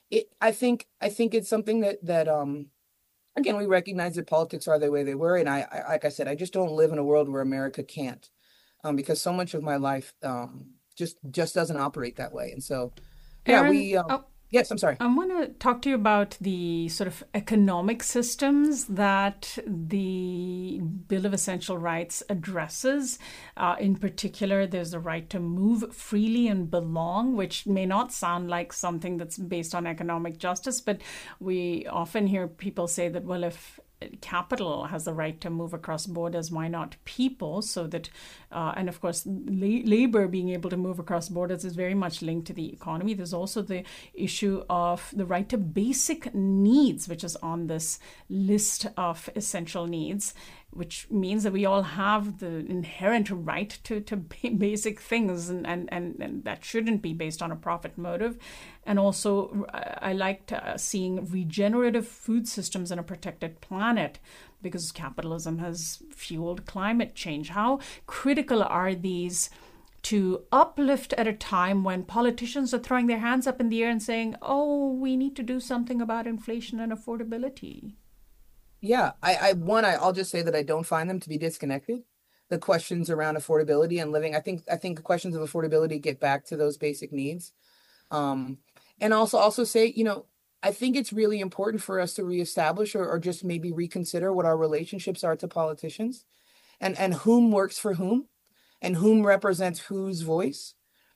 I think it's something that again, we recognize that politics are the way they were, and I like I said, I just don't live in a world where America can't, because so much of my life just doesn't operate that way, and so yeah, Aaron, yes, I'm sorry. I want to talk to you about the sort of economic systems that the Bill of Essential Rights addresses. In particular, there's the right to move freely and belong, which may not sound like something that's based on economic justice, but we often hear people say that, well, if capital has the right to move across borders, why not people? So that, and of course, labor being able to move across borders is very much linked to the economy. There's also the issue of the right to basic needs, which is on this list of essential needs, which means that we all have the inherent right to basic things, and that shouldn't be based on a profit motive. And also, I liked seeing regenerative food systems and a protected planet, because capitalism has fueled climate change. How critical are these to uplift at a time when politicians are throwing their hands up in the air and saying, oh, we need to do something about inflation and affordability? Yeah, I'll just say that I don't find them to be disconnected. The questions around affordability and living, I think the questions of affordability get back to those basic needs. And also say, I think it's really important for us to reestablish or just maybe reconsider what our relationships are to politicians, and whom works for whom and whom represents whose voice.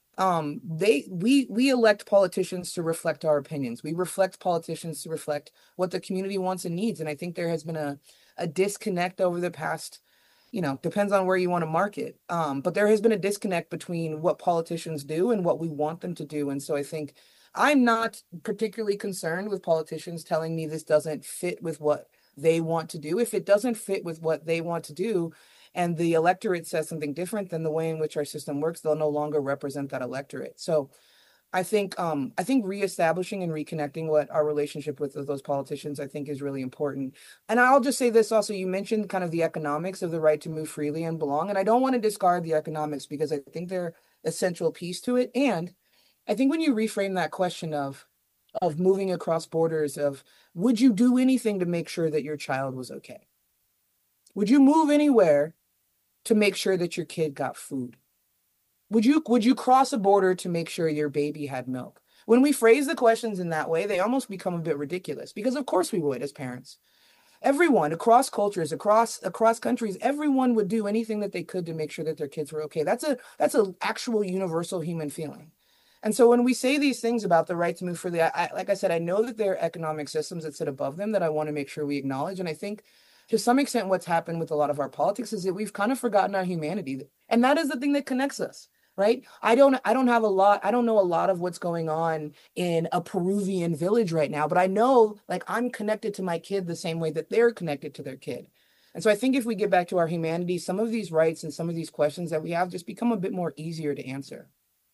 We elect politicians to reflect our opinions. We reflect politicians to reflect what the community wants and needs. And I think there has been a disconnect over the past, depends on where you want to mark it. But there has been a disconnect between what politicians do and what we want them to do. And so I think I'm not particularly concerned with politicians telling me this doesn't fit with what they want to do. If it doesn't fit with what they want to do, and the electorate says something different than the way in which our system works, they'll no longer represent that electorate. So I think reestablishing and reconnecting what our relationship with those politicians, I think, is really important. And I'll just say this also, you mentioned kind of the economics of the right to move freely and belong. And I don't want to discard the economics, because I think they're a central piece to it. And I think when you reframe that question of moving across borders, of would you do anything to make sure that your child was okay? Would you move anywhere to make sure that your kid got food? Would you cross a border to make sure your baby had milk? When we phrase the questions in that way, they almost become a bit ridiculous, because of course we would, as parents. Everyone across cultures, across countries, everyone would do anything that they could to make sure that their kids were okay. That's a actual universal human feeling. And so when we say these things about the right to move freely, like I said, I know that there are economic systems that sit above them that I want to make sure we acknowledge. And I think to some extent, what's happened with a lot of our politics is that we've kind of forgotten our humanity. And that is the thing that connects us, right? I don't know a lot of what's going on in a Peruvian village right now, but I know, like, I'm connected to my kid the same way that they're connected to their kid. And so I think if we get back to our humanity, some of these rights and some of these questions that we have just become a bit more easier to answer.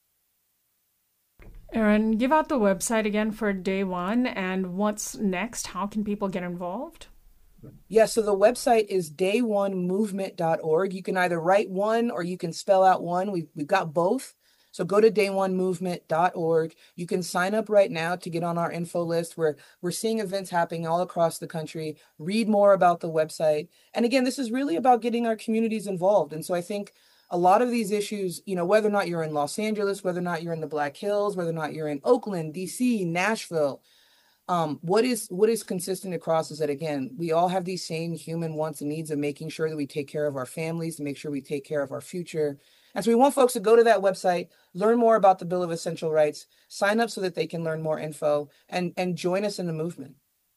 Aaron, give out the website again for Day One, and what's next? How can people get involved? Yeah, so the website is dayonemovement.org. You can either write one or you can spell out one. We've got both. So go to dayonemovement.org. You can sign up right now to get on our info list, where we're seeing events happening all across the country. Read more about the website. And again, this is really about getting our communities involved. And so I think a lot of these issues, whether or not you're in Los Angeles, whether or not you're in the Black Hills, whether or not you're in Oakland, DC, Nashville, what is consistent across is that, again, we all have these same human wants and needs of making sure that we take care of our families, to make sure we take care of our future. And so we want folks to go to that website, learn more about the Bill of Essential Rights, sign up so that they can learn more info, and join us in the movement.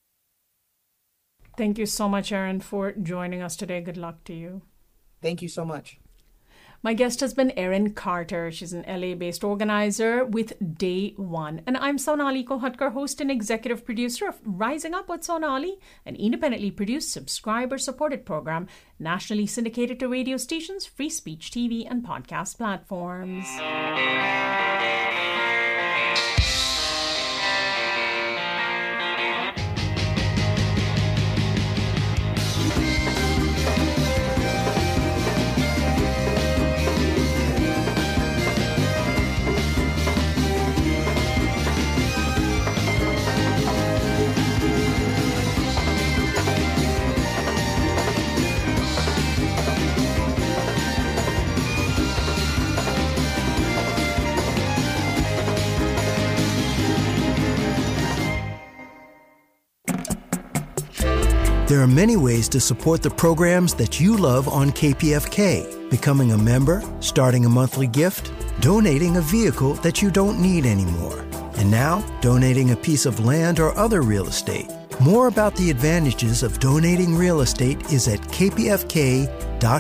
Thank you so much, Aaron, for joining us today. Good luck to you. Thank you so much. My guest has been Erin Carter. She's an LA-based organizer with Day One. And I'm Sonali Kolhatkar, host and executive producer of Rising Up with Sonali, an independently produced, subscriber-supported program, nationally syndicated to radio stations, free speech TV, and podcast platforms. There are many ways to support the programs that you love on KPFK. Becoming a member, starting a monthly gift, donating a vehicle that you don't need anymore, and now donating a piece of land or other real estate. More about the advantages of donating real estate is at kpfk.org.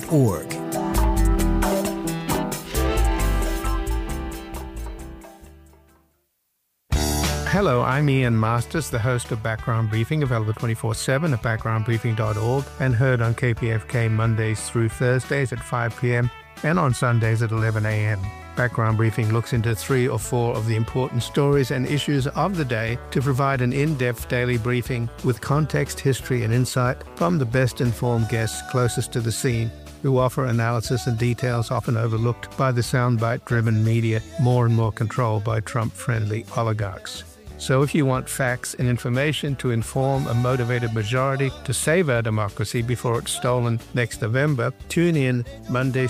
Hello, I'm Ian Masters, the host of Background Briefing, available 24/7 at backgroundbriefing.org and heard on KPFK Mondays through Thursdays at 5 p.m. and on Sundays at 11 a.m. Background Briefing looks into 3 or 4 of the important stories and issues of the day to provide an in-depth daily briefing with context, history, and insight from the best-informed guests closest to the scene, who offer analysis and details often overlooked by the soundbite-driven media, more and more controlled by Trump-friendly oligarchs. So if you want facts and information to inform a motivated majority to save our democracy before it's stolen next November, tune in Mondays